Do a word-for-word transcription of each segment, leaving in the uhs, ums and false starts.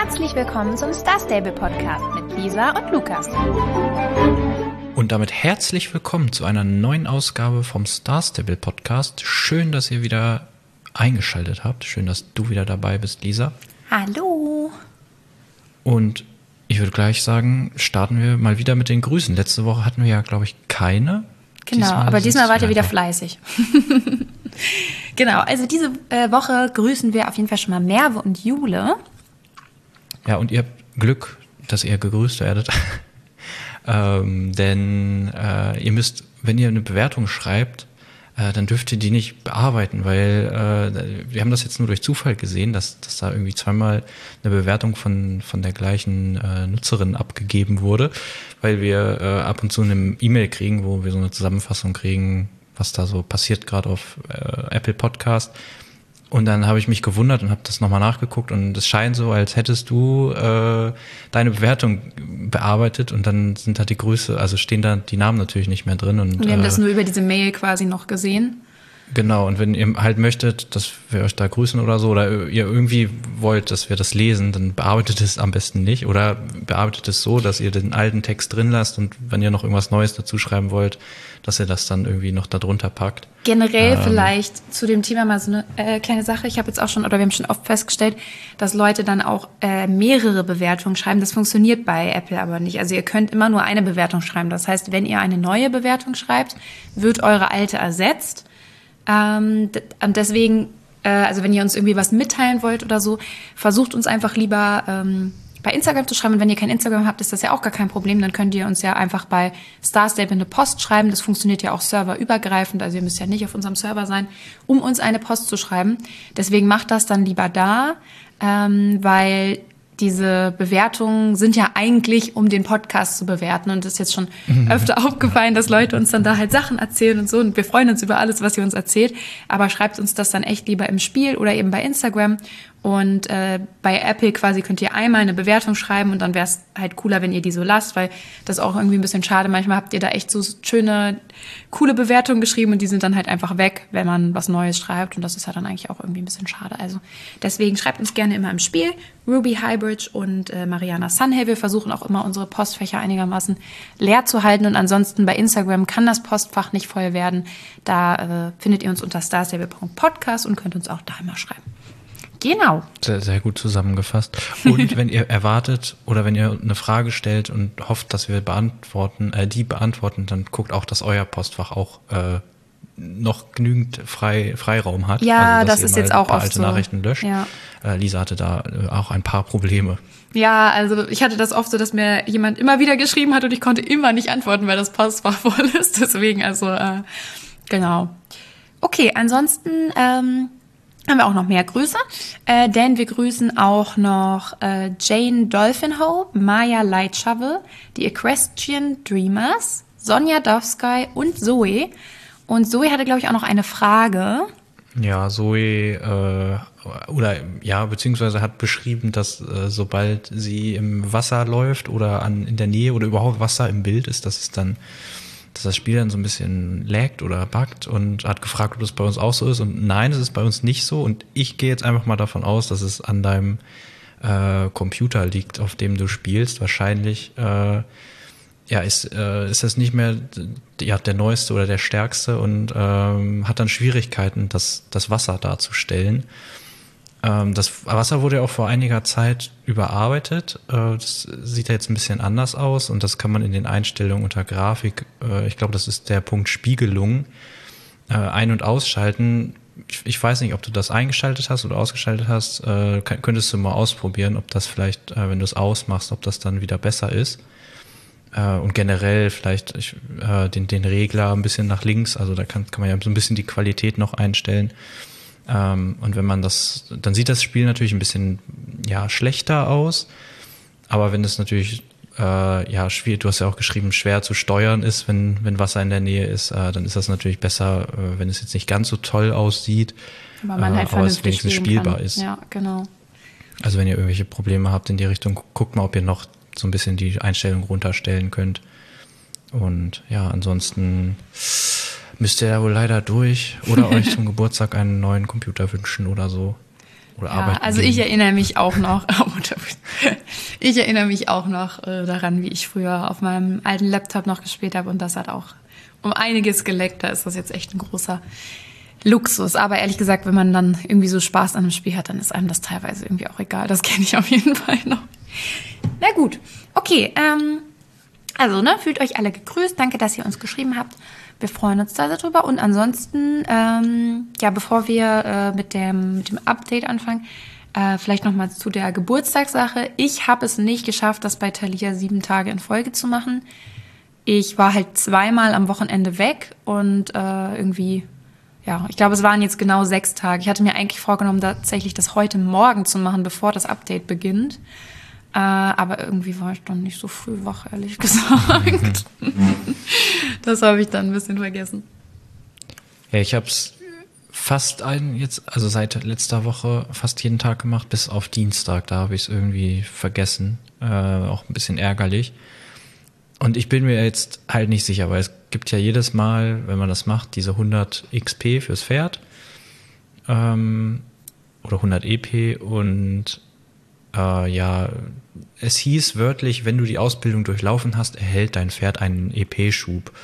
Herzlich willkommen zum Star Stable Podcast mit Lisa und Lukas. Und damit herzlich willkommen zu einer neuen Ausgabe vom Star Stable Podcast. Schön, dass ihr wieder eingeschaltet habt. Schön, dass du wieder dabei bist, Lisa. Hallo. Und ich würde gleich sagen, starten wir mal wieder mit den Grüßen. Letzte Woche hatten wir ja, glaube ich, keine. Genau, diesmal aber diesmal wart ihr wieder einfach fleißig. Genau, also diese äh, Woche grüßen wir auf jeden Fall schon mal Merve und Jule. Ja, und ihr habt Glück, dass ihr gegrüßt werdet. ähm, denn äh, ihr müsst, wenn ihr eine Bewertung schreibt, äh, dann dürft ihr die nicht bearbeiten, weil äh, wir haben das jetzt nur durch Zufall gesehen, dass, dass da irgendwie zweimal eine Bewertung von, von der gleichen äh, Nutzerin abgegeben wurde, weil wir äh, ab und zu eine E-Mail kriegen, wo wir so eine Zusammenfassung kriegen, was da so passiert gerade auf äh, Apple Podcast. Und dann habe ich mich gewundert und habe das nochmal nachgeguckt und es scheint so, als hättest du äh, deine Bewertung bearbeitet und dann sind da die Grüße, also stehen da die Namen natürlich nicht mehr drin. Und, Wir haben äh, das nur über diese Mail quasi noch gesehen. Genau, und wenn ihr halt möchtet, dass wir euch da grüßen oder so, oder ihr irgendwie wollt, dass wir das lesen, dann bearbeitet es am besten nicht oder bearbeitet es so, dass ihr den alten Text drin lasst und wenn ihr noch irgendwas Neues dazu schreiben wollt, dass ihr das dann irgendwie noch da drunter packt. Generell ähm, vielleicht zu dem Thema mal so eine äh, kleine Sache. Ich habe jetzt auch schon, oder wir haben schon oft festgestellt, dass Leute dann auch äh, mehrere Bewertungen schreiben. Das funktioniert bei Apple aber nicht. Also ihr könnt immer nur eine Bewertung schreiben. Das heißt, wenn ihr eine neue Bewertung schreibt, wird eure alte ersetzt. Ähm, und deswegen, äh, also wenn ihr uns irgendwie was mitteilen wollt oder so, versucht uns einfach lieber ähm, bei Instagram zu schreiben. Und wenn ihr kein Instagram habt, ist das ja auch gar kein Problem. Dann könnt ihr uns ja einfach bei Star Stable eine Post schreiben. Das funktioniert ja auch serverübergreifend. Also ihr müsst ja nicht auf unserem Server sein, um uns eine Post zu schreiben. Deswegen macht das dann lieber da, ähm, weil diese Bewertungen sind ja eigentlich, um den Podcast zu bewerten. Und es ist jetzt schon öfter aufgefallen, dass Leute uns dann da halt Sachen erzählen und so. Und wir freuen uns über alles, was ihr uns erzählt. Aber schreibt uns das dann echt lieber im Spiel oder eben bei Instagram. Und äh, bei Apple quasi könnt ihr einmal eine Bewertung schreiben und dann wäre es halt cooler, wenn ihr die so lasst, weil das ist auch irgendwie ein bisschen schade. Manchmal habt ihr da echt so schöne, coole Bewertungen geschrieben und die sind dann halt einfach weg, wenn man was Neues schreibt. Und das ist ja dann eigentlich auch irgendwie ein bisschen schade. Also deswegen schreibt uns gerne immer im Spiel. Ruby Highbridge und äh, Mariana Sunhay. Wir versuchen auch immer unsere Postfächer einigermaßen leer zu halten. Und ansonsten bei Instagram kann das Postfach nicht voll werden. Da äh, findet ihr uns unter starstable punkt podcast und könnt uns auch da immer schreiben. Genau. Sehr, sehr gut zusammengefasst. Und wenn ihr erwartet oder wenn ihr eine Frage stellt und hofft, dass wir beantworten, äh, die beantworten, dann guckt auch, dass euer Postfach auch äh, noch genügend frei, Freiraum hat. Ja, also, dass das ihr ist mal jetzt ein auch paar oft alte so. Nachrichten löscht. Ja. Äh, Lisa hatte da äh, auch ein paar Probleme. Ja, also ich hatte das oft so, dass mir jemand immer wieder geschrieben hat und ich konnte immer nicht antworten, weil das Postfach voll ist. Deswegen, also äh, genau. Okay, ansonsten ähm, haben wir auch noch mehr Grüße, äh, denn wir grüßen auch noch äh, Jane Dolphinho, Maya Lightshovel, die Equestrian Dreamers, Sonja Dovsky und Zoe. Und Zoe hatte, glaube ich, auch noch eine Frage. Ja, Zoe, äh, oder ja, beziehungsweise hat beschrieben, dass äh, sobald sie im Wasser läuft oder an, in der Nähe oder überhaupt Wasser im Bild ist, dass es dann dass das Spiel dann so ein bisschen laggt oder buggt und hat gefragt, ob das bei uns auch so ist. Und nein, es ist bei uns nicht so. Und ich gehe jetzt einfach mal davon aus, dass es an deinem äh, Computer liegt, auf dem du spielst. Wahrscheinlich äh, ja, ist, äh, ist das nicht mehr ja, der neueste oder der stärkste und ähm, hat dann Schwierigkeiten, das, das Wasser darzustellen. Ähm, das Wasser wurde ja auch vor einiger Zeit überarbeitet. Äh, das sieht ja jetzt ein bisschen anders aus und das kann man in den Einstellungen unter Grafik, äh, ich glaube, das ist der Punkt Spiegelung, äh, ein- und ausschalten. Ich, ich weiß nicht, ob du das eingeschaltet hast oder ausgeschaltet hast. Äh, kann, könntest du mal ausprobieren, ob das vielleicht, äh, wenn du es ausmachst, ob das dann wieder besser ist. Äh, und generell vielleicht ich, äh, den, den Regler ein bisschen nach links, also da kann, kann man ja so ein bisschen die Qualität noch einstellen. Ähm, und wenn man das, dann sieht das Spiel natürlich ein bisschen ja schlechter aus, aber wenn es natürlich äh, ja schwierig, du hast ja auch geschrieben, schwer zu steuern ist, wenn wenn Wasser in der Nähe ist, äh, dann ist das natürlich besser, äh, wenn es jetzt nicht ganz so toll aussieht, aber man äh, halt aber es vernünftig wenigstens spielbar kann. ist. Ja, genau. Also wenn ihr irgendwelche Probleme habt in die Richtung, guckt mal, ob ihr noch so ein bisschen die Einstellung runterstellen könnt. Und ja, ansonsten müsst ihr ja wohl leider durch oder euch zum Geburtstag einen neuen Computer wünschen oder so. oder Ja, arbeiten also gehen. ich erinnere mich auch noch, ich erinnere mich auch noch äh, daran, wie ich früher auf meinem alten Laptop noch gespielt habe und das hat auch um einiges geleckt. Da ist das jetzt echt ein großer Luxus. Aber ehrlich gesagt, wenn man dann irgendwie so Spaß an einem Spiel hat, dann ist einem das teilweise irgendwie auch egal. Das kenne ich auf jeden Fall noch. Na gut, okay. Ähm, also, ne, fühlt euch alle gegrüßt. Danke, dass ihr uns geschrieben habt. Wir freuen uns da sehr drüber. Und ansonsten, ähm, ja, bevor wir äh, mit dem, mit dem Update anfangen, äh, vielleicht nochmal zu der Geburtstagssache. Ich habe es nicht geschafft, das bei Thalia sieben Tage in Folge zu machen. Ich war halt zweimal am Wochenende weg und äh, irgendwie, ja, ich glaube, es waren jetzt genau sechs Tage. Ich hatte mir eigentlich vorgenommen, tatsächlich das heute Morgen zu machen, bevor das Update beginnt. Äh, aber irgendwie war ich dann nicht so früh wach, ehrlich gesagt. Das habe ich dann ein bisschen vergessen. Ja, ich habe es fast ein, jetzt, also seit letzter Woche fast jeden Tag gemacht, bis auf Dienstag. Da habe ich es irgendwie vergessen. Äh, auch ein bisschen ärgerlich. Und ich bin mir jetzt halt nicht sicher, weil es gibt ja jedes Mal, wenn man das macht, diese hundert X P fürs Pferd. Ähm, oder hundert E P und Äh, ja, es hieß wörtlich, wenn du die Ausbildung durchlaufen hast, erhält dein Pferd einen E P-Schub.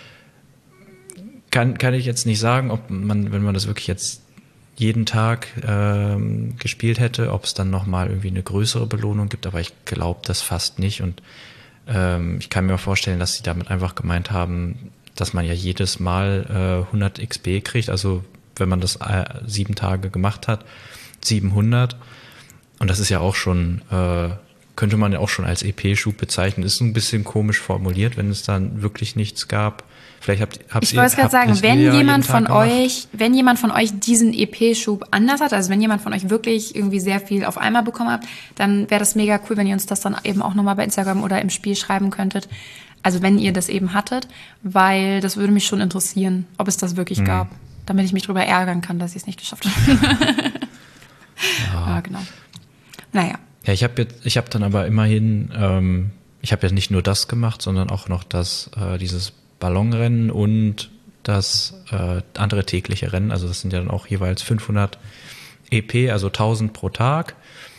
Kann, kann ich jetzt nicht sagen, ob man, wenn man das wirklich jetzt jeden Tag ähm, gespielt hätte, ob es dann nochmal irgendwie eine größere Belohnung gibt, aber ich glaube das fast nicht und ähm, ich kann mir vorstellen, dass sie damit einfach gemeint haben, dass man ja jedes Mal äh, hundert X P kriegt, also wenn man das äh, sieben Tage gemacht hat, siebenhundert. Und das ist ja auch schon, äh, könnte man ja auch schon als E P-Schub bezeichnen. Ist ein bisschen komisch formuliert, wenn es dann wirklich nichts gab. Vielleicht habt, habt ich ihr... wollte es gerade sagen, wenn ja jemand von gemacht? euch, wenn jemand von euch diesen E P-Schub anders hat, also wenn jemand von euch wirklich irgendwie sehr viel auf einmal bekommen hat, dann wäre das mega cool, wenn ihr uns das dann eben auch nochmal bei Instagram oder im Spiel schreiben könntet. Also wenn ihr das eben hattet, weil das würde mich schon interessieren, ob es das wirklich mhm. gab, damit ich mich drüber ärgern kann, dass ich es nicht geschafft habe. Ja. Ja, genau. Naja. Ja, ich habe jetzt, ich habe dann aber immerhin, ähm, ich habe ja nicht nur das gemacht, sondern auch noch das, äh, dieses Ballonrennen und das äh, andere tägliche Rennen. Also das sind ja dann auch jeweils fünfhundert E P, also tausend pro Tag.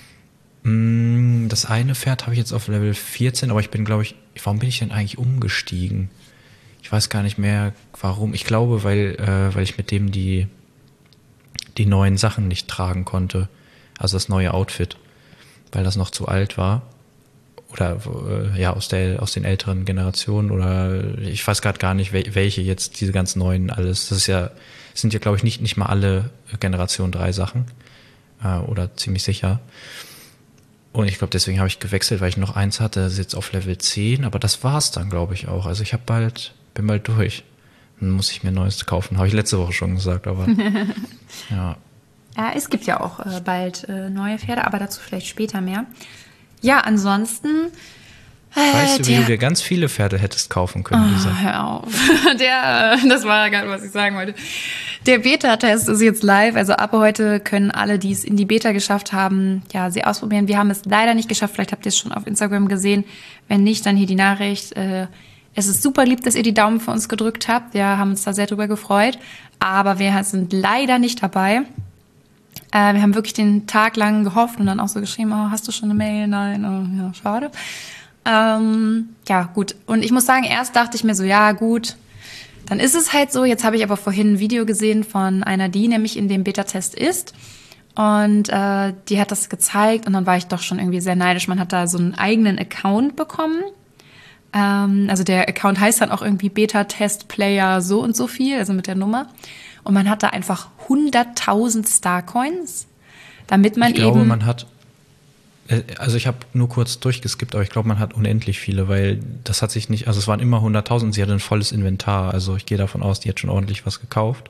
Mm, das eine Pferd habe ich jetzt auf Level vierzehn, aber ich bin, glaube ich, warum bin ich denn eigentlich umgestiegen? Ich weiß gar nicht mehr, warum. Ich glaube, weil, äh, weil ich mit dem die, die neuen Sachen nicht tragen konnte. Also das neue Outfit. Weil das noch zu alt war oder äh, ja aus der aus den älteren Generationen oder ich weiß gerade gar nicht, welche jetzt diese ganz neuen alles. Das ist ja sind ja glaube ich nicht nicht mal alle Generation drei Sachen äh, oder ziemlich sicher. Und ich glaube deswegen habe ich gewechselt, weil ich noch eins hatte, das ist jetzt auf Level zehn, aber das war's dann glaube ich auch. Also ich habe bald bin bald durch. Dann muss ich mir ein neues kaufen. Habe ich letzte Woche schon gesagt, aber ja. Ja, es gibt ja auch äh, bald äh, neue Pferde, aber dazu vielleicht später mehr. Ja, ansonsten... Äh, weißt du, wie der, du dir ganz viele Pferde hättest kaufen können, Lisa? Oh, hör auf. Der, äh, das war gerade, was ich sagen wollte. Der Beta-Test ist jetzt live, also ab heute können alle, die es in die Beta geschafft haben, ja, sie ausprobieren. Wir haben es leider nicht geschafft, vielleicht habt ihr es schon auf Instagram gesehen. Wenn nicht, dann hier die Nachricht. Äh, es ist super lieb, dass ihr die Daumen für uns gedrückt habt. Wir haben uns da sehr drüber gefreut, aber wir sind leider nicht dabei. Äh, wir haben wirklich den Tag lang gehofft und dann auch so geschrieben, oh, hast du schon eine Mail? Nein, oh, ja, schade. Ähm, ja, gut. Und ich muss sagen, erst dachte ich mir so, ja, gut, dann ist es halt so. Jetzt habe ich aber vorhin ein Video gesehen von einer, die nämlich in dem Beta-Test ist. Und äh, die hat das gezeigt und dann war ich doch schon irgendwie sehr neidisch. Man hat da so einen eigenen Account bekommen. Ähm, also der Account heißt dann auch irgendwie Beta-Test-Player so und so viel, also mit der Nummer. Und man hat da einfach hunderttausend Starcoins, damit man ich glaube, eben... man hat, also ich habe nur kurz durchgeskippt, aber ich glaube, man hat unendlich viele, weil das hat sich nicht, also es waren immer hunderttausend, sie hat ein volles Inventar, also ich gehe davon aus, die hat schon ordentlich was gekauft.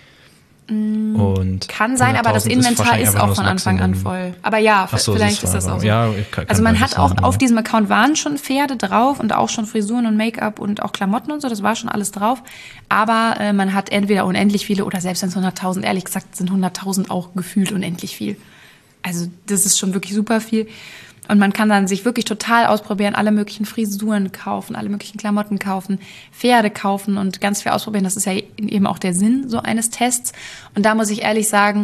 Und kann sein, aber das Inventar ist, ist auch von Anfang an voll. Aber ja, so, vielleicht ist das auch so. Ja, kann, also man hat auch, sein, auf diesem Account waren schon Pferde drauf und auch schon Frisuren und Make-up und auch Klamotten und so, das war schon alles drauf. Aber äh, man hat entweder unendlich viele oder selbst wenn es hunderttausend, ehrlich gesagt sind hunderttausend auch gefühlt unendlich viel. Also das ist schon wirklich super viel. Und man kann dann sich wirklich total ausprobieren, alle möglichen Frisuren kaufen, alle möglichen Klamotten kaufen, Pferde kaufen und ganz viel ausprobieren. Das ist ja eben auch der Sinn so eines Tests. Und da muss ich ehrlich sagen,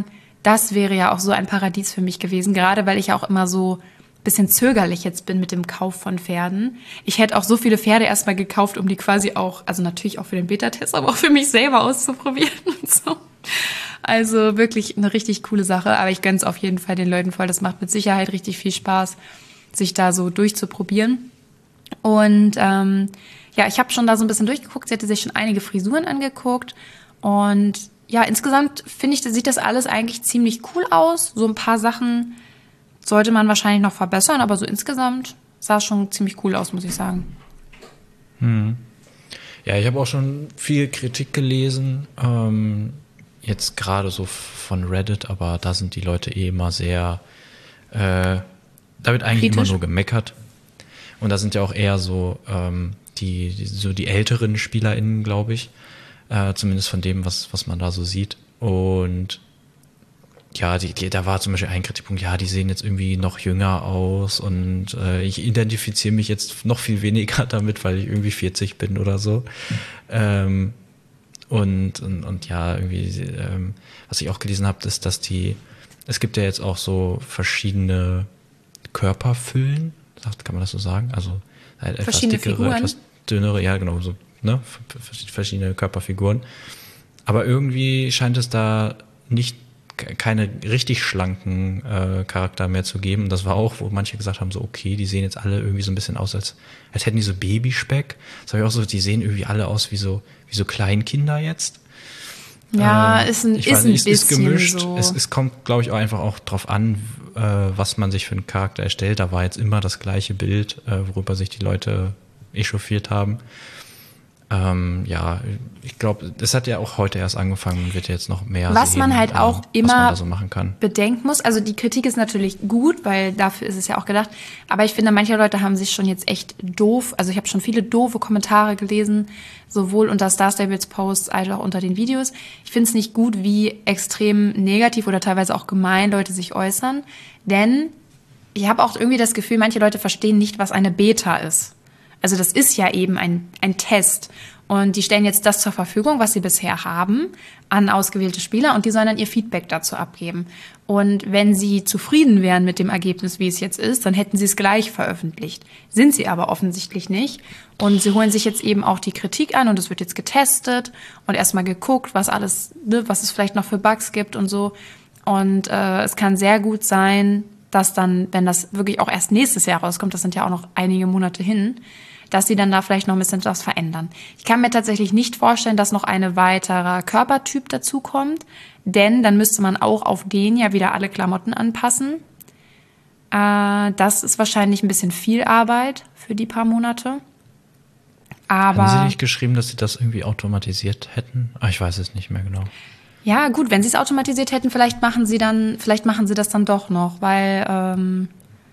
das wäre ja auch so ein Paradies für mich gewesen, gerade weil ich auch immer so ein bisschen zögerlich jetzt bin mit dem Kauf von Pferden. Ich hätte auch so viele Pferde erstmal gekauft, um die quasi auch, also natürlich auch für den Beta-Test, aber auch für mich selber auszuprobieren und so. Also wirklich eine richtig coole Sache, aber ich gönn's auf jeden Fall den Leuten voll. Das macht mit Sicherheit richtig viel Spaß, sich da so durchzuprobieren. Und ähm, ja, ich habe schon da so ein bisschen durchgeguckt. Sie hatte sich schon einige Frisuren angeguckt. Und ja, insgesamt finde ich, sieht das alles eigentlich ziemlich cool aus. So ein paar Sachen sollte man wahrscheinlich noch verbessern, aber so insgesamt sah es schon ziemlich cool aus, muss ich sagen. Hm. Ja, ich habe auch schon viel Kritik gelesen. Ähm Jetzt gerade so von Reddit, aber da sind die Leute eh immer sehr, äh, da wird eigentlich Kritisch. Immer nur gemeckert. Und da sind ja auch eher so, ähm, die, die, so die älteren SpielerInnen, glaube ich, äh, zumindest von dem, was, was man da so sieht. Und ja, die, die, da war zum Beispiel ein Kritikpunkt, ja, die sehen jetzt irgendwie noch jünger aus und äh, ich identifiziere mich jetzt noch viel weniger damit, weil ich irgendwie vierzig bin oder so. Mhm. Ähm, Und, und, und ja, irgendwie, ähm, was ich auch gelesen habe, ist, dass die, es gibt ja jetzt auch so verschiedene Körperfüllen, kann man das so sagen? Also halt etwas dickere, Figuren. Etwas dünnere, ja genau, so, ne, verschiedene Körperfiguren. Aber irgendwie scheint es da nicht keine richtig schlanken äh, Charakter mehr zu geben. Und das war auch, wo manche gesagt haben, so okay, die sehen jetzt alle irgendwie so ein bisschen aus, als, als hätten die so Babyspeck. Das habe ich auch so, die sehen irgendwie alle aus wie so, wie so Kleinkinder jetzt. Ja, ähm, ist ein, ich ist weiß, ein ist, bisschen ist gemischt. so. Es, es kommt, glaube ich, auch einfach auch drauf an, äh, was man sich für einen Charakter erstellt. Da war jetzt immer das gleiche Bild, äh, worüber sich die Leute echauffiert haben. Ähm, ja, ich glaube, das hat ja auch heute erst angefangen und wird jetzt noch mehr was sehen, man halt auch ähm, immer was man da so machen kann. bedenken muss. Also die Kritik ist natürlich gut, weil dafür ist es ja auch gedacht. Aber ich finde, manche Leute haben sich schon jetzt echt doof, also ich habe schon viele doofe Kommentare gelesen, sowohl unter Star Stables Posts als auch unter den Videos. Ich finde es nicht gut, wie extrem negativ oder teilweise auch gemein Leute sich äußern, denn ich habe auch irgendwie das Gefühl, manche Leute verstehen nicht, was eine Beta ist. Also das ist ja eben ein, ein Test. Und die stellen jetzt das zur Verfügung, was sie bisher haben, an ausgewählte Spieler. Und die sollen dann ihr Feedback dazu abgeben. Und wenn sie zufrieden wären mit dem Ergebnis, wie es jetzt ist, dann hätten sie es gleich veröffentlicht. Sind sie aber offensichtlich nicht. Und sie holen sich jetzt eben auch die Kritik an. Und es wird jetzt getestet und erstmal geguckt, was alles, ne, was es vielleicht noch für Bugs gibt und so. Und äh, es kann sehr gut sein, dass dann, wenn das wirklich auch erst nächstes Jahr rauskommt, das sind ja auch noch einige Monate hin, dass sie dann da vielleicht noch ein bisschen was verändern. Ich kann mir tatsächlich nicht vorstellen, dass noch ein weiterer Körpertyp dazukommt, denn dann müsste man auch auf den ja wieder alle Klamotten anpassen. Äh, das ist wahrscheinlich ein bisschen viel Arbeit für die paar Monate. Aber haben Sie nicht geschrieben, dass Sie das irgendwie automatisiert hätten? Ah, ich weiß es nicht mehr genau. Ja, gut, wenn Sie es automatisiert hätten, vielleicht machen Sie dann, vielleicht machen Sie das dann doch noch, weil ähm,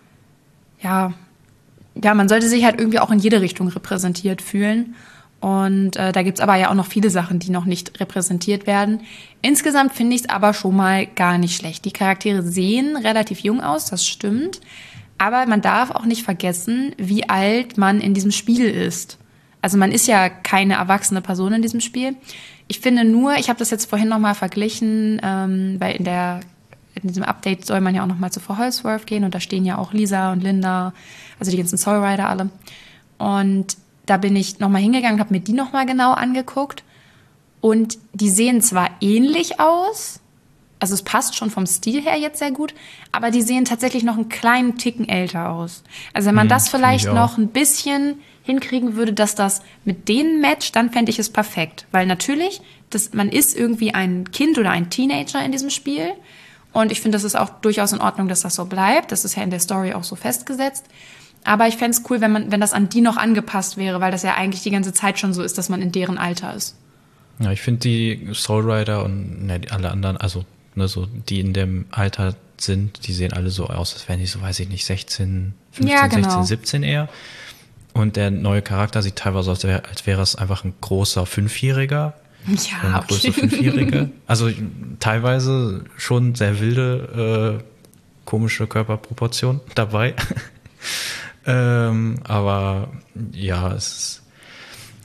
ja. Ja, man sollte sich halt irgendwie auch in jede Richtung repräsentiert fühlen. Und äh, da gibt's aber ja auch noch viele Sachen, die noch nicht repräsentiert werden. Insgesamt finde ich es aber schon mal gar nicht schlecht. Die Charaktere sehen relativ jung aus, das stimmt. Aber man darf auch nicht vergessen, wie alt man in diesem Spiel ist. Also man ist ja keine erwachsene Person in diesem Spiel. Ich finde nur, ich habe das jetzt vorhin noch mal verglichen, ähm, weil in der in diesem Update soll man ja auch noch mal zu Frau Holsworth gehen und da stehen ja auch Lisa und Linda, also die ganzen Soul Rider alle. Und da bin ich noch mal hingegangen, habe mir die noch mal genau angeguckt und die sehen zwar ähnlich aus, also es passt schon vom Stil her jetzt sehr gut, aber die sehen tatsächlich noch einen kleinen Ticken älter aus. Also wenn man hm, das vielleicht noch ein bisschen hinkriegen würde, dass das mit denen matcht, dann fände ich es perfekt. Weil natürlich, das, man ist irgendwie ein Kind oder ein Teenager in diesem Spiel. Und ich finde, das ist auch durchaus in Ordnung, dass das so bleibt. Das ist ja in der Story auch so festgesetzt. Aber ich fände es cool, wenn man, wenn das an die noch angepasst wäre, weil das ja eigentlich die ganze Zeit schon so ist, dass man in deren Alter ist. Ja, ich finde die Soul Rider und ne, alle anderen, also ne, so die in dem Alter sind, die sehen alle so aus, als wären die so, weiß ich nicht, sechzehn, fünfzehn, ja, genau. sechzehn, siebzehn eher. Und der neue Charakter sieht teilweise aus, als wäre es einfach ein großer Fünfjähriger. Ja, eine okay. größere Fünfjährige. Also teilweise schon sehr wilde, äh, komische Körperproportionen dabei. ähm, aber ja, es ist,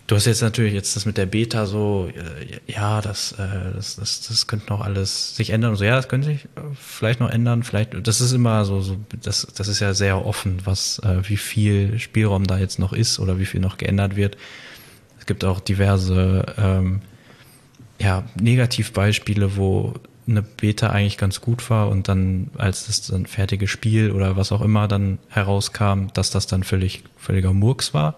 Du hast jetzt natürlich jetzt das mit der Beta so, äh, ja, das, äh, das, das, das könnte noch alles sich ändern. Und so, ja, das könnte sich äh, vielleicht noch ändern. Vielleicht, das ist immer so, so das, das ist ja sehr offen, was, äh, wie viel Spielraum da jetzt noch ist oder wie viel noch geändert wird. Es gibt auch diverse, ähm, ja, Negativbeispiele, wo eine Beta eigentlich ganz gut war und dann, als das dann fertige Spiel oder was auch immer dann herauskam, dass das dann völlig, völliger Murks war.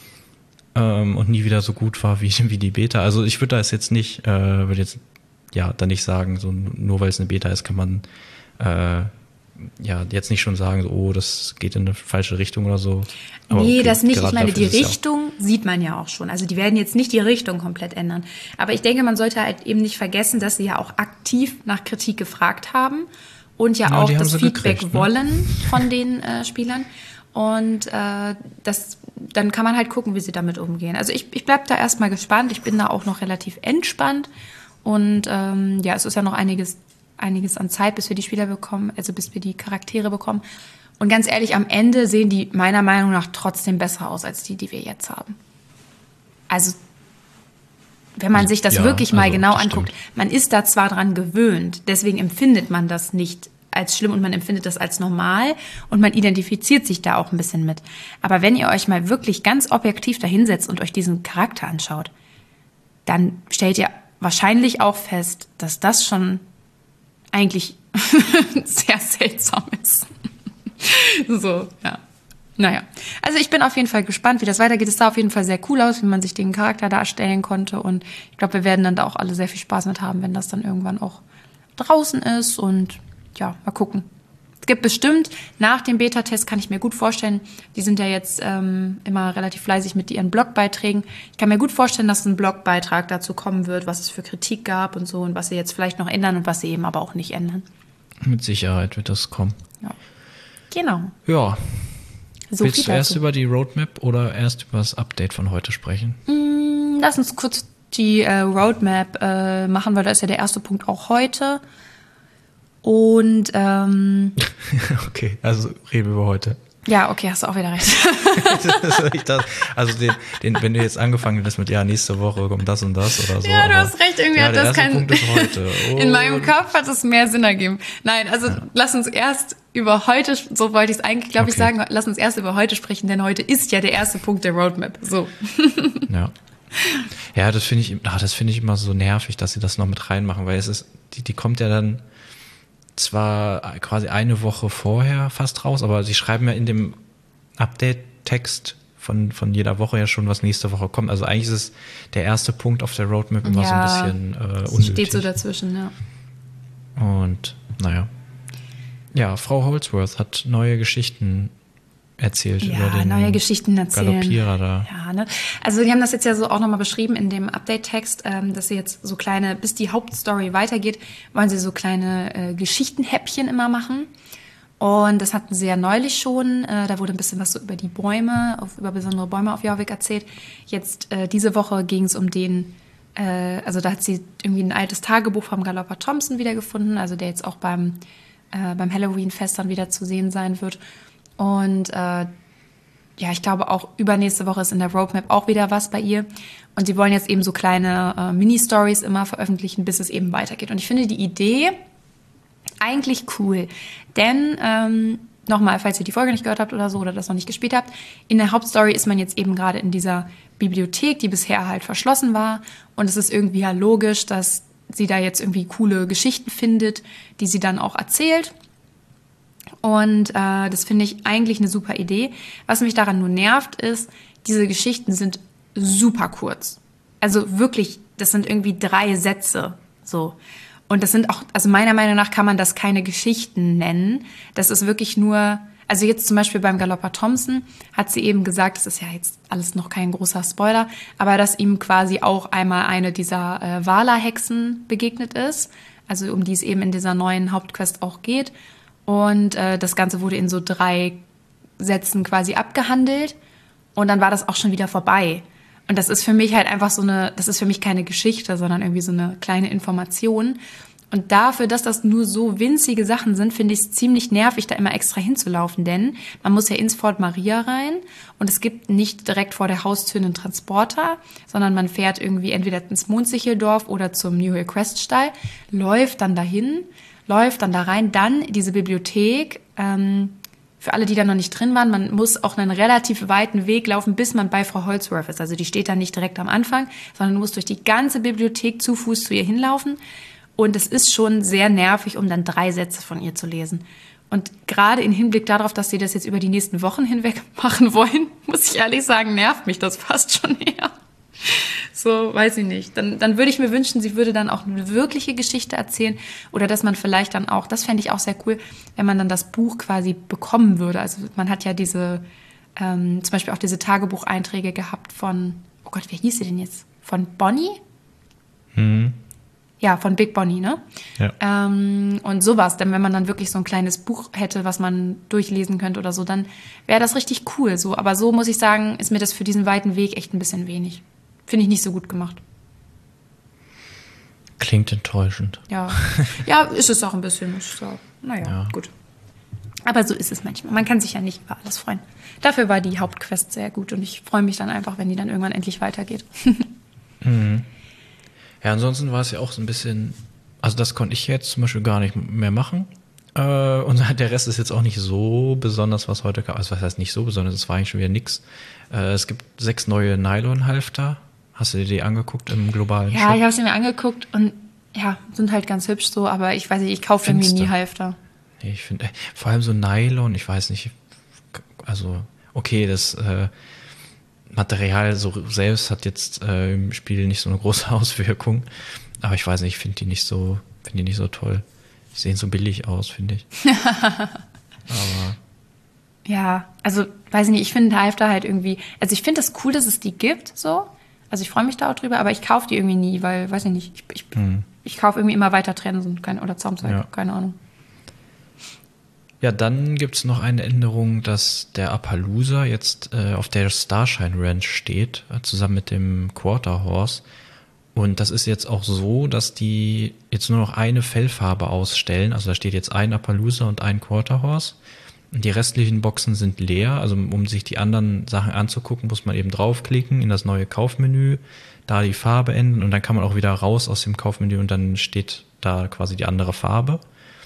Und nie wieder so gut war wie, wie die Beta. Also ich würde da jetzt nicht, äh, würde jetzt ja dann nicht sagen, so nur weil es eine Beta ist, kann man äh, ja jetzt nicht schon sagen, so, oh, das geht in eine falsche Richtung oder so. Aber nee, okay, das nicht. Ich meine, die ja Richtung sieht man ja auch schon. Also die werden jetzt nicht die Richtung komplett ändern. Aber ich denke, man sollte halt eben nicht vergessen, dass sie ja auch aktiv nach Kritik gefragt haben und ja, Ja, auch die haben das sie Feedback gekriegt, ne? wollen von den äh, Spielern. Und äh, das, dann kann man halt gucken, wie sie damit umgehen. Also ich, ich bleibe da erstmal gespannt. Ich bin da auch noch relativ entspannt. Und ähm, ja, es ist ja noch einiges, einiges an Zeit, bis wir die Spieler bekommen, also bis wir die Charaktere bekommen. Und ganz ehrlich, am Ende sehen die meiner Meinung nach trotzdem besser aus als die, die wir jetzt haben. Also wenn man sich das Ja, wirklich mal also, genau das anguckt, stimmt. man ist da zwar dran gewöhnt, deswegen empfindet man das nicht als schlimm und man empfindet das als normal und man identifiziert sich da auch ein bisschen mit. Aber wenn ihr euch mal wirklich ganz objektiv dahinsetzt und euch diesen Charakter anschaut, dann stellt ihr wahrscheinlich auch fest, dass das schon eigentlich sehr seltsam ist. So, ja. Naja, also ich bin auf jeden Fall gespannt, wie das weitergeht. Es sah auf jeden Fall sehr cool aus, wie man sich den Charakter darstellen konnte und ich glaube, wir werden dann da auch alle sehr viel Spaß mit haben, wenn das dann irgendwann auch draußen ist und ja, mal gucken. Es gibt bestimmt, nach dem Beta-Test kann ich mir gut vorstellen, die sind ja jetzt ähm, immer relativ fleißig mit ihren Blogbeiträgen. Ich kann mir gut vorstellen, dass ein Blogbeitrag dazu kommen wird, was es für Kritik gab und so und was sie jetzt vielleicht noch ändern und was sie eben aber auch nicht ändern. Mit Sicherheit wird das kommen. Ja. Genau. Ja. So Willst viel du erst dazu. über die Roadmap oder erst über das Update von heute sprechen? Mm, Lass uns kurz die äh, Roadmap äh, machen, weil da ist ja der erste Punkt auch heute. Und ähm, Okay, also reden wir über heute. ja, okay, hast du auch wieder recht. Ich dachte, also den, den, wenn du jetzt angefangen hättest mit, ja, nächste Woche kommt das und das oder so. Ja, du aber- hast recht, irgendwie ja, hat der das erste keinen... Punkt ist heute. Oh. In meinem Kopf hat es mehr Sinn ergeben. Nein, also lass uns erst über heute, so wollte ich es eigentlich, glaube ich, Okay. sagen, lass uns erst über heute sprechen, denn heute ist ja der erste Punkt der Roadmap. So. Ja. Ja, das finde ich, ah, das finde ich immer so nervig, dass sie das noch mit reinmachen, weil es ist, die, die kommt ja dann zwar quasi eine Woche vorher fast raus, aber sie schreiben ja in dem Update-Text von, von jeder Woche ja schon, was nächste Woche kommt. Also eigentlich ist es der erste Punkt auf der Roadmap immer so ein bisschen äh, das unnötig. steht so dazwischen, ja. Und naja. Ja, Frau Holdsworth hat neue Geschichten erzählt über Ja, den neue Geschichten erzählen. Galoppierer da. Ja, ne? Also die haben das jetzt ja so auch nochmal beschrieben in dem Update-Text, ähm, dass sie jetzt so kleine, bis die Hauptstory weitergeht, wollen sie so kleine äh, Geschichtenhäppchen immer machen. Und das hatten sie ja neulich schon. Äh, da wurde ein bisschen was so über die Bäume, auf, über besondere Bäume auf Jorvik erzählt. Jetzt äh, diese Woche ging es um den, äh, also da hat sie irgendwie ein altes Tagebuch vom Galloper Thompson wiedergefunden, also der jetzt auch beim, äh, beim Halloween-Fest dann wieder zu sehen sein wird. Und äh, ja, ich glaube auch übernächste Woche ist in der Roadmap auch wieder was bei ihr. Und sie wollen jetzt eben so kleine äh, Mini-Stories immer veröffentlichen, bis es eben weitergeht. Und ich finde die Idee eigentlich cool. Denn, ähm, nochmal, falls ihr die Folge nicht gehört habt oder so oder das noch nicht gespielt habt, in der Hauptstory ist man jetzt eben gerade in dieser Bibliothek, die bisher halt verschlossen war. Und es ist irgendwie ja logisch, dass sie da jetzt irgendwie coole Geschichten findet, die sie dann auch erzählt. Und äh, das finde ich eigentlich eine super Idee. Was mich daran nur nervt, ist, diese Geschichten sind super kurz. Also wirklich, das sind irgendwie drei Sätze. So. Und das sind auch, also meiner Meinung nach kann man das keine Geschichten nennen. Das ist wirklich nur, also jetzt zum Beispiel beim Galloper Thompson hat sie eben gesagt, das ist ja jetzt alles noch kein großer Spoiler, aber dass ihm quasi auch einmal eine dieser äh, Vala-Hexen begegnet ist, also um die es eben in dieser neuen Hauptquest auch geht. Und äh, das Ganze wurde in so drei Sätzen quasi abgehandelt und dann war das auch schon wieder vorbei. Und das ist für mich halt einfach so eine, das ist für mich keine Geschichte, sondern irgendwie so eine kleine Information. Und dafür, dass das nur so winzige Sachen sind, finde ich es ziemlich nervig, da immer extra hinzulaufen. Denn man muss ja ins Fort Maria rein und es gibt nicht direkt vor der Haustür einen Transporter, sondern man fährt irgendwie entweder ins Mondsicheldorf oder zum New Hill Crest Stall, läuft dann dahin, läuft dann da rein, dann diese Bibliothek. Ähm, für alle, die da noch nicht drin waren, man muss auch einen relativ weiten Weg laufen, bis man bei Frau Holdsworth ist. Also die steht da nicht direkt am Anfang, sondern du musst durch die ganze Bibliothek zu Fuß zu ihr hinlaufen. Und es ist schon sehr nervig, um dann drei Sätze von ihr zu lesen. Und gerade im Hinblick darauf, dass sie das jetzt über die nächsten Wochen hinweg machen wollen, muss ich ehrlich sagen, nervt mich das fast schon eher. So, weiß ich nicht. Dann, dann würde ich mir wünschen, sie würde dann auch eine wirkliche Geschichte erzählen oder dass man vielleicht dann auch, das fände ich auch sehr cool, wenn man dann das Buch quasi bekommen würde. Also man hat ja diese, ähm, zum Beispiel auch diese Tagebucheinträge gehabt von, oh Gott, wer hieß sie denn jetzt? Von Bonnie? Mhm. Ja, von Big Bonnie, ne? Ja. Ähm, und sowas. Denn wenn man dann wirklich so ein kleines Buch hätte, was man durchlesen könnte oder so, dann wäre das richtig cool. So. Aber so muss ich sagen, ist mir das für diesen weiten Weg echt ein bisschen wenig. Finde ich nicht so gut gemacht. Klingt enttäuschend. Ja, ja, ist es auch ein bisschen, muss ich sagen. Naja, Ja. gut. Aber so ist es manchmal. Man kann sich ja nicht über alles freuen. Dafür war die Hauptquest sehr gut und ich freue mich dann einfach, wenn die dann irgendwann endlich weitergeht. Mhm. Ja, ansonsten war es ja auch so ein bisschen, also das konnte ich jetzt zum Beispiel gar nicht mehr machen. Äh, und der Rest ist jetzt auch nicht so besonders, was heute kam. Also was heißt nicht so besonders, es war eigentlich schon wieder nix. Äh, es gibt sechs neue Nylon-Halfter. Hast du dir die angeguckt im globalen Ja, Shop? ich habe sie mir angeguckt und ja, sind halt ganz hübsch so, aber ich weiß nicht, ich kaufe irgendwie Findest nie du? Halfter. Nee, ich finde, vor allem so Nylon, ich weiß nicht, also okay, das äh, Material so selbst hat jetzt äh, im Spiel nicht so eine große Auswirkung, aber ich weiß nicht, ich finde die nicht so, finde die nicht so toll. Die sehen so billig aus, finde ich. Aber Ja, also weiß ich nicht, ich finde Halfter halt irgendwie, also ich finde das cool, dass es die gibt, so. Also ich freue mich da auch drüber, aber ich kaufe die irgendwie nie, weil, weiß ich nicht, ich, ich, hm. ich kaufe irgendwie immer weiter Trensen keine, oder Zaumzeug, Ja. keine Ahnung. Ja, dann gibt's noch eine Änderung, dass der Appaloosa jetzt äh, auf der Starshine Ranch steht, äh, zusammen mit dem Quarter Horse. Und das ist jetzt auch so, dass die jetzt nur noch eine Fellfarbe ausstellen. Also da steht jetzt ein Appaloosa und ein Quarter Horse. Und die restlichen Boxen sind leer. Also um sich die anderen Sachen anzugucken, muss man eben draufklicken in das neue Kaufmenü, da die Farbe ändern und dann kann man auch wieder raus aus dem Kaufmenü und dann steht da quasi die andere Farbe.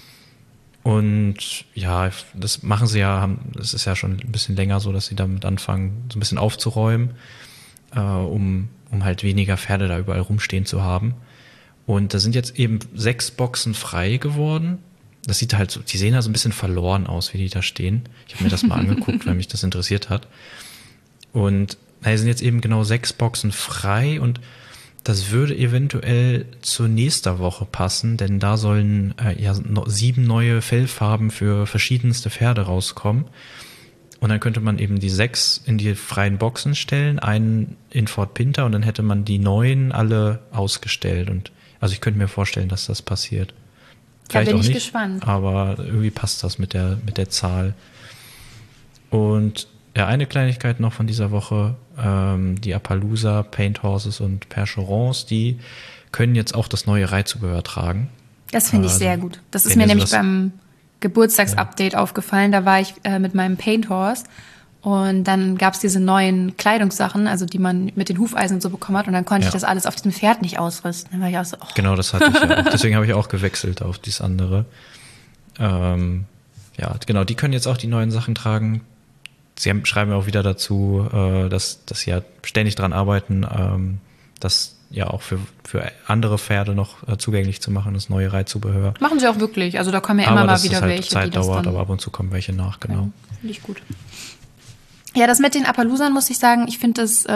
Und ja, das machen sie ja, haben, das ist ja schon ein bisschen länger so, dass sie damit anfangen, so ein bisschen aufzuräumen, äh, um, um halt weniger Pferde da überall rumstehen zu haben. Und da sind jetzt eben sechs Boxen frei geworden. Das sieht halt so, die sehen ja so ein bisschen verloren aus, wie die da stehen. Ich habe mir das mal angeguckt, weil mich das interessiert hat. Und da sind jetzt eben genau sechs Boxen frei und das würde eventuell zur nächsten Woche passen, denn da sollen äh, ja no, sieben neue Fellfarben für verschiedenste Pferde rauskommen. Und dann könnte man eben die sechs in die freien Boxen stellen, einen in Fort Pinter und dann hätte man die neuen alle ausgestellt. Und also ich könnte mir vorstellen, dass das passiert. Vielleicht da bin auch ich nicht, gespannt. aber irgendwie passt das mit der, mit der Zahl. Und ja, eine Kleinigkeit noch von dieser Woche, ähm, die Appaloosa, Paint Horses und Percherons, die können jetzt auch das neue Reitzubehör tragen. Das finde ich Also, sehr gut. Das ist wenn mir ihr nämlich sowas- beim Geburtstagsupdate aufgefallen. Da war ich äh, mit meinem Paint Horse und dann gab es diese neuen Kleidungssachen, also die man mit den Hufeisen und so bekommen hat und dann konnte Ja. ich das alles auf diesem Pferd nicht ausrüsten. Dann war ich auch so, oh. Genau, das hatte ich ja auch. Deswegen habe ich auch gewechselt auf dieses andere. Ähm, ja, genau, die können jetzt auch die neuen Sachen tragen. Sie haben, schreiben auch wieder dazu, äh, dass, dass sie ja ständig dran arbeiten, ähm, das ja auch für, für andere Pferde noch äh, zugänglich zu machen, das neue Reitzubehör. Machen sie auch wirklich. Also da kommen ja aber immer mal dass wieder das halt welche, Zeit die das dauert, dann... aber ab und zu kommen welche nach, genau. Ja, finde ich gut. Ja, das mit den Appaloosern muss ich sagen, ich finde das, äh,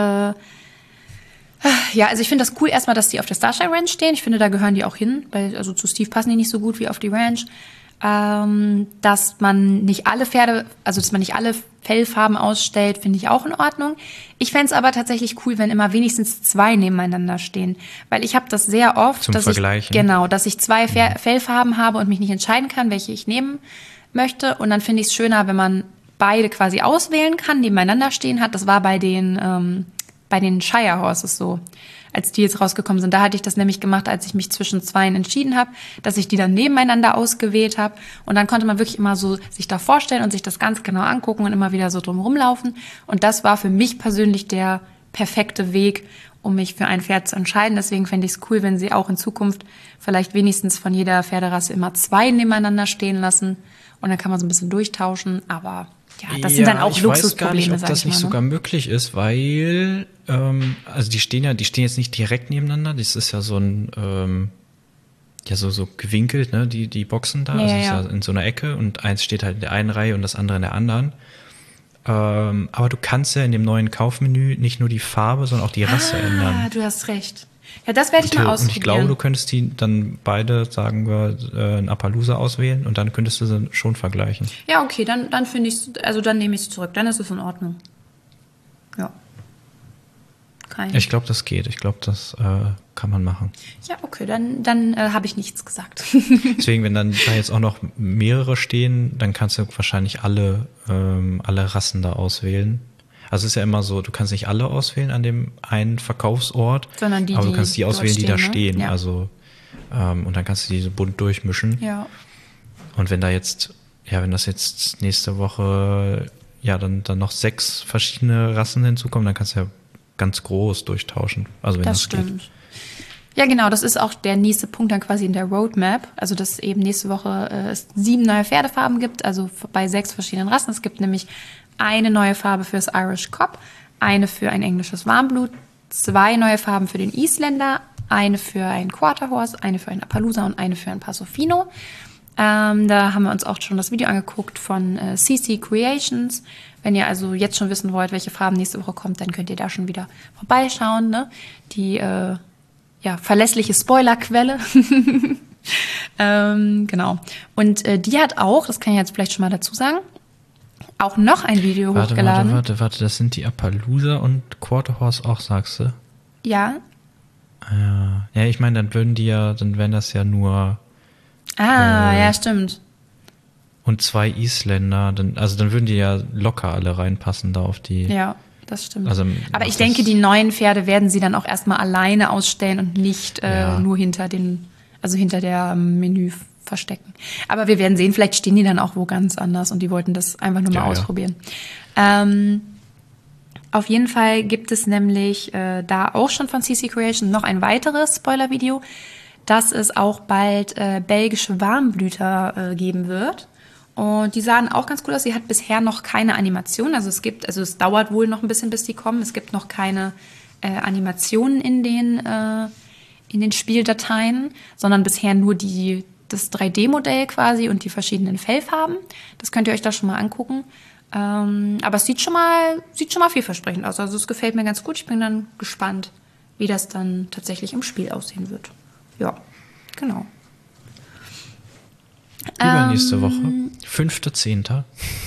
ja, also ich finde das cool erstmal, dass die auf der Starshine Ranch stehen. Ich finde, da gehören die auch hin, weil also zu Steve passen die nicht so gut wie auf die Ranch. Ähm, dass man nicht alle Pferde, also dass man nicht alle Fellfarben ausstellt, finde ich auch in Ordnung. Ich fände es aber tatsächlich cool, wenn immer wenigstens zwei nebeneinander stehen, weil ich habe das sehr oft, Zum dass Vergleichen. ich genau, dass ich zwei Fe- Fellfarben habe und mich nicht entscheiden kann, welche ich nehmen möchte. Und dann finde ich es schöner, wenn man beide quasi auswählen kann, nebeneinander stehen hat. Das war bei den ähm, bei den Shire Horses so, als die jetzt rausgekommen sind. Da hatte ich das nämlich gemacht, als ich mich zwischen zweien entschieden habe, dass ich die dann nebeneinander ausgewählt habe. Und dann konnte man wirklich immer so sich da vorstellen und sich das ganz genau angucken und immer wieder so drum rumlaufen. Und das war für mich persönlich der perfekte Weg, um mich für ein Pferd zu entscheiden. Deswegen fände ich es cool, wenn sie auch in Zukunft vielleicht wenigstens von jeder Pferderasse immer zwei nebeneinander stehen lassen. Und dann kann man so ein bisschen durchtauschen. Aber ja, das ja, sind dann auch ich Luxusprobleme. Ich weiß gar nicht, ob das nicht mal, ne? sogar möglich ist, weil ähm, also die stehen ja, die stehen jetzt nicht direkt nebeneinander. Das ist ja so ein ähm, ja so so gewinkelt, ne? Die die Boxen da, ja, also ja. ist ja in so einer Ecke und eins steht halt in der einen Reihe und das andere in der anderen. Ähm, aber du kannst ja in dem neuen Kaufmenü nicht nur die Farbe, sondern auch die Rasse ah, ändern. Ah, du hast recht. Ja, das werde ich mal ausprobieren. Und ich glaube, du könntest die dann beide, sagen wir, äh, ein Appaloosa auswählen und dann könntest du sie schon vergleichen. Ja, okay, dann, dann finde ich es, also dann nehme ich es zurück, dann ist es in Ordnung. Ja. Kein. Ich glaube, das geht. Ich glaube, das äh, kann man machen. Ja, okay, dann, dann äh, habe ich nichts gesagt. Deswegen, wenn dann da jetzt auch noch mehrere stehen, dann kannst du wahrscheinlich alle, ähm, alle Rassen da auswählen. Also es ist ja immer so, du kannst nicht alle auswählen an dem einen Verkaufsort, sondern die, aber du kannst die, die auswählen, stehen, die da ne? stehen. Ja. Also ähm, und dann kannst du die so bunt durchmischen. Ja. Und wenn da jetzt, ja, wenn das jetzt nächste Woche, ja, dann, dann noch sechs verschiedene Rassen hinzukommen, dann kannst du ja ganz groß durchtauschen. Also wenn das, das stimmt. Geht. Ja, genau, das ist auch der nächste Punkt dann quasi in der Roadmap. Also, dass eben nächste Woche äh, es sieben neue Pferdefarben gibt, also bei sechs verschiedenen Rassen. Es gibt nämlich eine neue Farbe für das Irish Cob, eine für ein englisches Warmblut, zwei neue Farben für den Isländer, eine für ein Quarter Horse, eine für ein Appaloosa und eine für ein Paso Fino. Ähm, da haben wir uns auch schon das Video angeguckt von äh, C C Creations. Wenn ihr also jetzt schon wissen wollt, welche Farben nächste Woche kommt, dann könnt ihr da schon wieder vorbeischauen. Ne? Die äh, ja, verlässliche Spoilerquelle. ähm, genau. Und äh, die hat auch, das kann ich jetzt vielleicht schon mal dazu sagen, auch noch ein Video warte, hochgeladen. Warte, warte, warte, das sind die Appaloosa und Quarter Horse auch, sagst du? Ja. Ja, ja, ich meine, dann würden die ja, dann wären das ja nur Ah, äh, ja, stimmt. und zwei Isländer, dann, also dann würden die ja locker alle reinpassen da auf die. Ja, das stimmt. Also, aber ich denke, die neuen Pferde werden sie dann auch erstmal alleine ausstellen und nicht äh, Ja. nur hinter den, also hinter der Menü verstecken. Aber wir werden sehen, vielleicht stehen die dann auch wo ganz anders und die wollten das einfach nur mal Ja, ja. ausprobieren. Ähm, auf jeden Fall gibt es nämlich äh, da auch schon von C C Creation noch ein weiteres Spoiler-Video, dass es auch bald äh, belgische Warmblüter äh, geben wird. Und die sahen auch ganz cool aus. Sie hat bisher noch keine Animation. Also es gibt, also es dauert wohl noch ein bisschen, bis die kommen. Es gibt noch keine äh, Animationen in den, äh, in den Spieldateien, sondern bisher nur die, das drei D-Modell quasi und die verschiedenen Fellfarben. Das könnt ihr euch da schon mal angucken. Ähm, aber es sieht schon mal, sieht schon mal vielversprechend aus. Also es gefällt mir ganz gut. Ich bin dann gespannt, wie das dann tatsächlich im Spiel aussehen wird. Ja, genau. Übernächste Ähm, Woche, fünfter Zehnter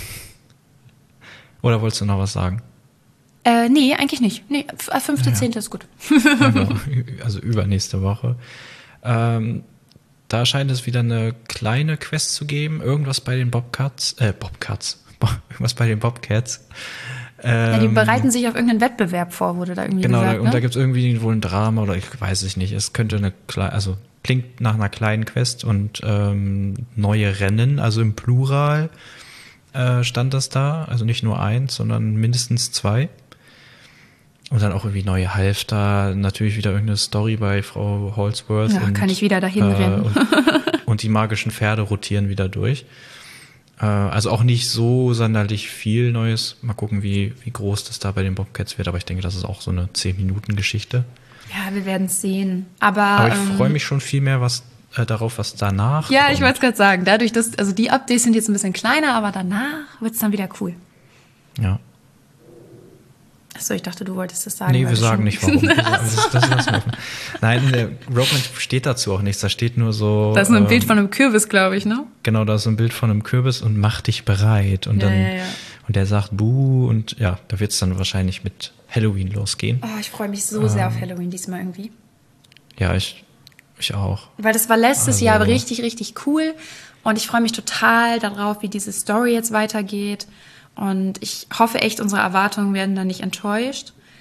Oder wolltest du noch was sagen? Äh, nee, eigentlich nicht. Nee, fünfter Ja. Zehnter ist gut. Ja, genau. Also übernächste Woche. Ähm, da scheint es wieder eine kleine Quest zu geben. Irgendwas bei den Bobcats. Äh, Bobcats. Irgendwas bei den Bobcats. Ähm, Ja, die bereiten sich auf irgendeinen Wettbewerb vor, wurde da irgendwie genau, gesagt. und ne? da gibt es irgendwie wohl ein Drama oder ich weiß es nicht. Es könnte eine kleine, also klingt nach einer kleinen Quest und ähm, neue Rennen, also im Plural äh, stand das da. Also nicht nur eins, sondern mindestens zwei. Und dann auch irgendwie neue Halfter, natürlich wieder irgendeine Story bei Frau Holsworth. Ja, und, kann ich wieder dahin äh, rennen. Und, und die magischen Pferde rotieren wieder durch. Äh, also auch nicht so sonderlich viel Neues. Mal gucken, wie, wie groß das da bei den Bobcats wird. Aber ich denke, das ist auch so eine zehn Minuten Geschichte. Ja, wir werden es sehen. Aber, Aber ich ähm, freue mich schon viel mehr was, äh, darauf, was danach Ja, kommt. ich wollte es gerade sagen. Dadurch, dass, also die Updates sind jetzt ein bisschen kleiner, aber danach wird es dann wieder cool. Ja. Achso, ich dachte, du wolltest das sagen. Nee, weil wir du sagen schon- nicht warum. Wir sagen- das, das lassen wir offen. Nein, in der Roadmap steht dazu auch nichts. Da steht nur so. Da ist nur ein ähm, Bild von einem Kürbis, glaube ich, ne? Genau, da ist so ein Bild von einem Kürbis und mach dich bereit. Und Ja, dann ja, ja. und der sagt Buh und ja, da wird es dann wahrscheinlich mit Halloween losgehen. Oh, ich freue mich so sehr auf Halloween diesmal irgendwie. Ja, ich, ich auch. Weil das war letztes Also- Jahr richtig, richtig cool. Und ich freue mich total darauf, wie diese Story jetzt weitergeht. Und ich hoffe echt, unsere Erwartungen werden da nicht enttäuscht.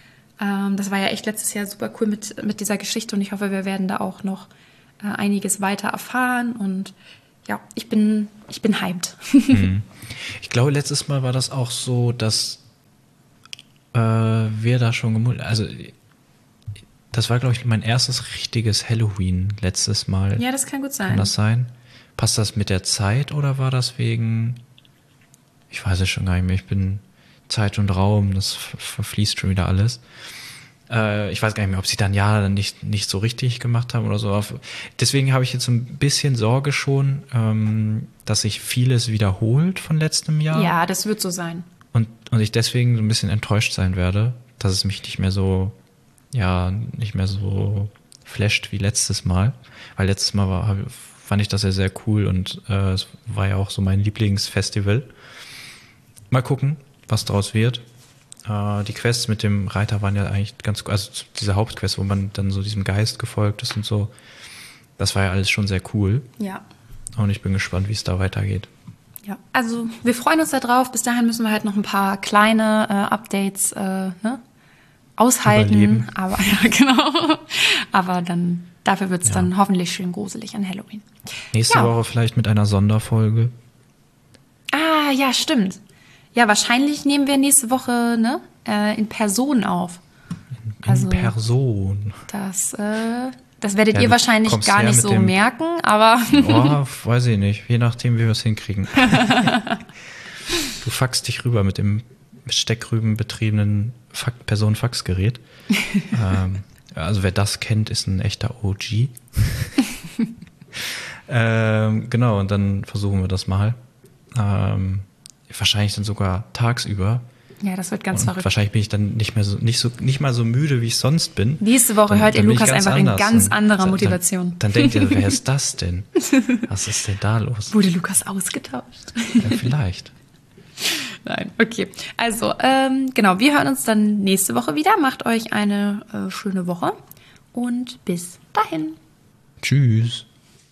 Ähm, das war ja echt letztes Jahr super cool mit, mit dieser Geschichte und ich hoffe, wir werden da auch noch äh, einiges weiter erfahren und ja, ich bin, ich bin hyped. Mhm. Ich glaube, letztes Mal war das auch so, dass äh, wir da schon gemult, also das war, glaube ich, mein erstes richtiges Halloween letztes Mal. Ja, das kann gut sein. Kann das sein? Passt das mit der Zeit oder war das wegen, ich weiß es schon gar nicht mehr, ich bin Zeit und Raum, das verfließt schon wieder alles. Äh, ich weiß gar nicht mehr, ob sie dann ja dann nicht, nicht so richtig gemacht haben oder so. Deswegen habe ich jetzt ein bisschen Sorge schon, ähm, dass sich vieles wiederholt von letztem Jahr. Ja, das wird so sein. Und, und ich deswegen so ein bisschen enttäuscht sein werde, dass es mich nicht mehr so, ja, nicht mehr so flasht wie letztes Mal. Weil letztes Mal war, fand ich das ja sehr cool und äh, es war ja auch so mein Lieblingsfestival. Mal gucken, was draus wird. Äh, die Quests mit dem Reiter waren ja eigentlich ganz, also diese Hauptquest, wo man dann so diesem Geist gefolgt ist und so. Das war ja alles schon sehr cool. Ja. Und ich bin gespannt, wie es da weitergeht. Ja, also wir freuen uns da drauf. Bis dahin müssen wir halt noch ein paar kleine äh, Updates äh, ne, aushalten. Überleben. Aber ja, genau. Aber dann dafür wird es Ja. dann hoffentlich schön gruselig an Halloween. Nächste Ja. Woche vielleicht mit einer Sonderfolge. Ah, ja, stimmt. Ja, wahrscheinlich nehmen wir nächste Woche ne, äh, in Person auf. In Also- Person. Das, äh, das werdet Ja, ihr du wahrscheinlich kommst gar her nicht mit so dem- merken, aber Oh, weiß ich nicht. Je nachdem, wie wir es hinkriegen. Du faxst dich rüber mit dem steckrübenbetriebenen Fax- Personenfaxgerät. ähm, also wer das kennt, ist ein echter O G. ähm, genau, und dann versuchen wir das mal. Ähm, wahrscheinlich dann sogar tagsüber. ja, das wird ganz Und verrückt. wahrscheinlich bin ich dann nicht mehr so, nicht so, nicht mal so müde, wie ich sonst bin. Nächste Woche Dann- hört ihr dann bin ich Lukas ganz einfach in anders. ganz Und anderer dann- Motivation. Dann, dann denkt ihr, wer ist das denn? Was ist denn da los? Wurde Lukas ausgetauscht? Ja, vielleicht. Nein, okay. Also, ähm, genau, wir hören uns dann nächste Woche wieder. Macht euch eine äh, schöne Woche und bis dahin. Tschüss.